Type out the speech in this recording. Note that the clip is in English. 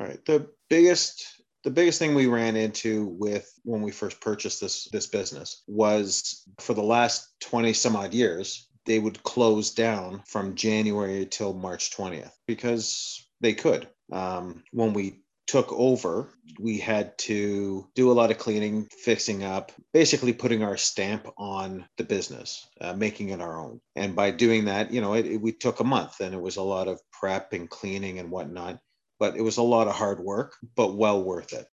Right. The biggest thing we ran into with when we first purchased this business was for the last 20 some odd years, they would close down from January till March 20th because they could. When we took over, we had to do a lot of cleaning, fixing up, basically putting our stamp on the business, making it our own. And by doing that, we took a month, and it was a lot of prep and cleaning and whatnot, but it was a lot of hard work, but well worth it.